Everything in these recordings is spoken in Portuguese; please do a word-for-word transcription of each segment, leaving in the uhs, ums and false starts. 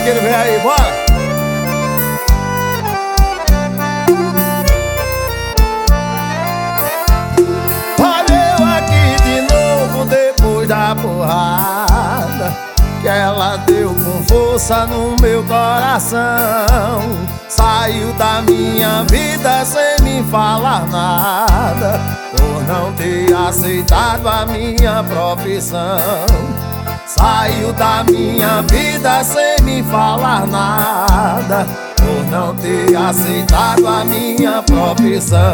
vaqueiro vem aí, bora! Olha eu aqui de novo depois da porrada que ela deu com força no meu coração. Saiu da minha vida sem me falar nada, por não ter aceitado a minha profissão. Saiu da minha vida sem me falar nada, por não ter aceitado a minha profissão.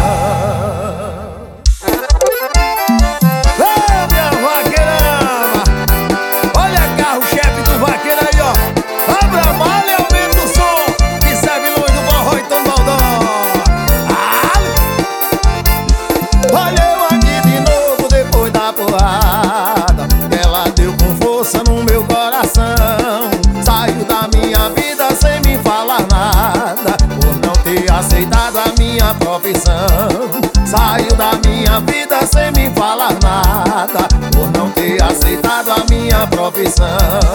No meu coração, saiu da minha vida sem me falar nada, por não ter aceitado a minha profissão. Saiu da minha vida sem me falar nada, por não ter aceitado a minha profissão.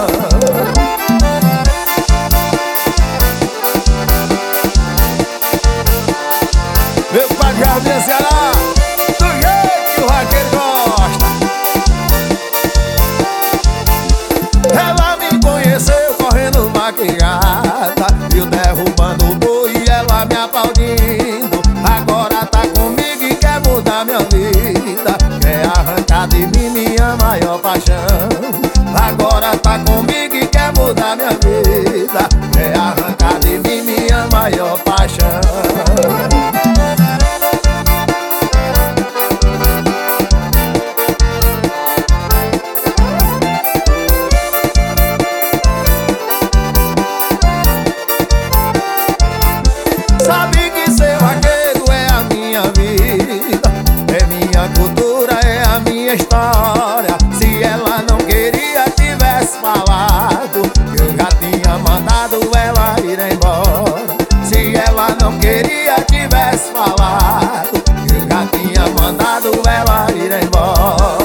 Meu padre Jardim Ceará, do jeito que o vaqueiro gosta. Ela me conheceu correndo maquiada, eu derrubando o boi e ela me aplaudindo. Agora tá comigo e quer mudar minha vida, quer arrancar de mim minha maior paixão. Agora tá comigo e quer mudar minha vida, quer arrancar de mim minha maior paixão. Sabe que ser vaqueiro é a minha vida, é minha cultura, é a minha história. Se ela não queria, tivesse falado, eu já tinha mandado ela ir embora. Se ela não queria, tivesse falado, eu já tinha mandado ela ir embora.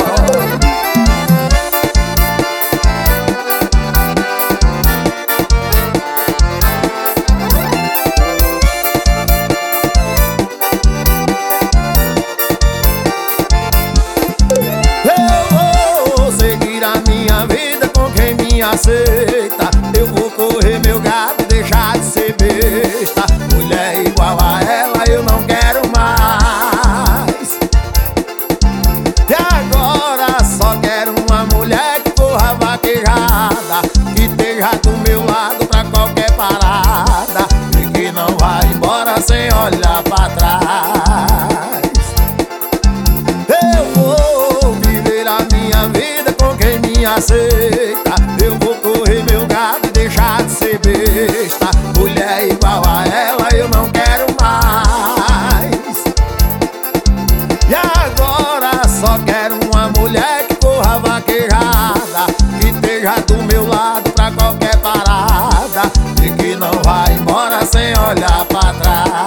Aceita, eu vou correr meu gado, deixar de ser besta. Mulher igual a ela eu não quero mais. E agora só quero uma mulher que corra vaquejada, que esteja do meu lado pra qualquer parada, e que não vá embora sem olhar pra trás. Eu vou viver a minha vida com quem me aceita. Eu vou correr meu gado e deixar de ser besta. Mulher igual a ela eu não quero mais. E agora só quero uma mulher que corra vaquejada, que esteja do meu lado pra qualquer parada, e que não vá embora sem olhar pra trás.